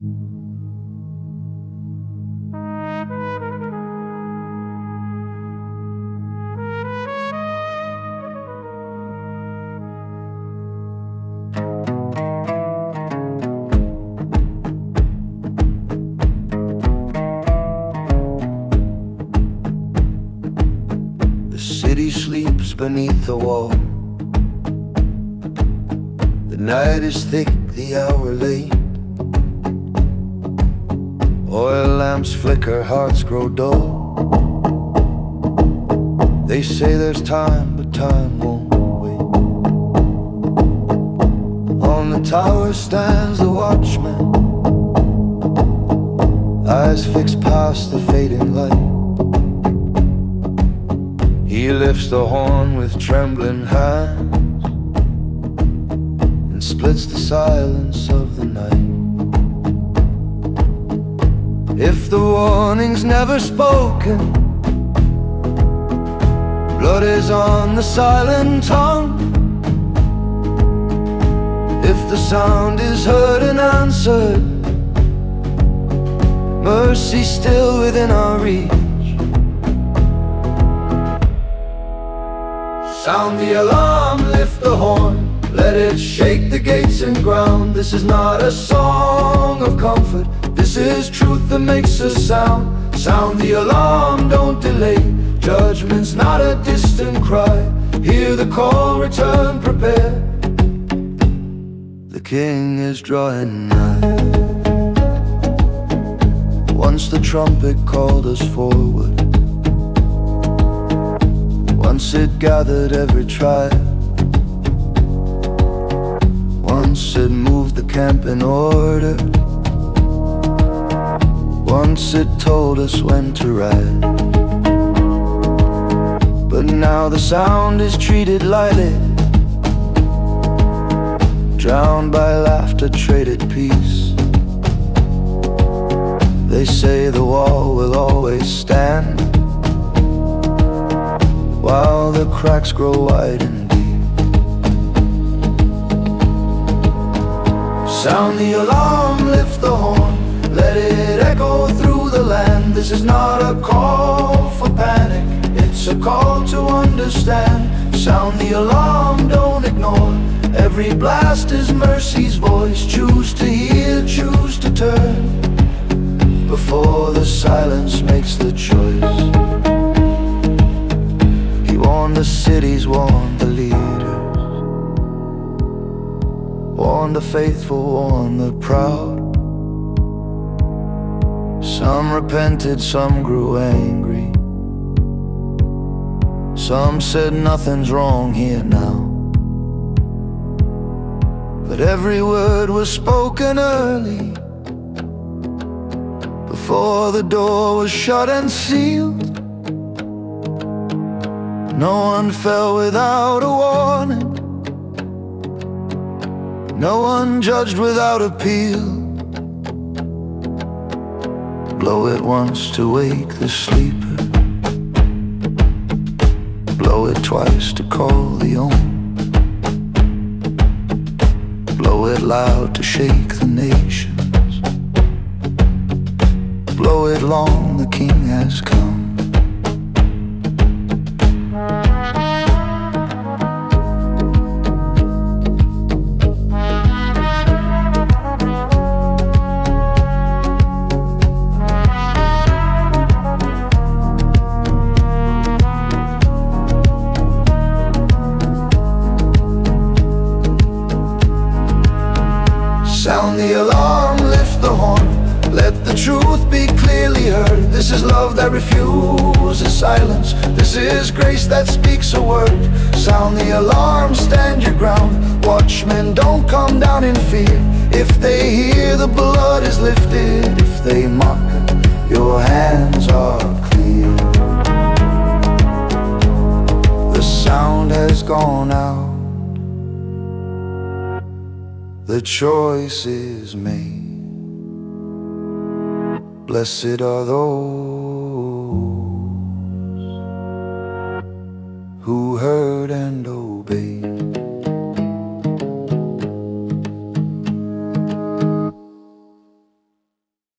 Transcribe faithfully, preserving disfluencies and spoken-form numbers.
The city sleeps beneath the wall. The night is thick, the hour late. Oil lamps flicker, hearts grow dull. They say there's time, but time won't wait. On the tower stands the watchman, eyes fixed past the fading light. He lifts the horn with trembling hands and splits the silence of the night. If the warning's never spoken, blood is on the silent tongue. If the sound is heard and answered, mercy's still within our reach. Sound the alarm, lift the horn, let it shake the gates and ground. This is not a song of comfort, this is truth that makes a sound. Sound the alarm, don't delay, judgment's not a distant cry. Hear the call, return, prepare. The king is drawing nigh. Once the trumpet called us forward, once it gathered every tribe, once it moved the camp in order, once it told us when to ride. But now the sound is treated lightly, drowned by laughter, traded peace. They say the wall will always stand, while the cracks grow wide and deep. Sound the alarm, lift the horn, let it echo through the land. This is not a call for panic, it's a call to understand. Sound the alarm, don't ignore, every blast is mercy's voice. Choose to hear, choose to turn, before the silence makes the choice. Warn the cities, warn the leaders, warn the faithful, warn the proud. Some repented, some grew angry, some said nothing's wrong here now. But every word was spoken early, before the door was shut and sealed. No one fell without a warning, no one judged without appeal. Blow it once to wake the sleeper, blow it twice to call the own, blow it loud to shake the nations, blow it long, the king has come. Sound the alarm, lift the horn, let the truth be clearly heard. This is love that refuses silence, this is grace that speaks a word. Sound the alarm, stand your ground, watchmen don't come down in fear. If they hear the blood is lifted, if they mock, your hands are clear. The sound has gone out, the choice is made. Blessed are those who heard and obeyed.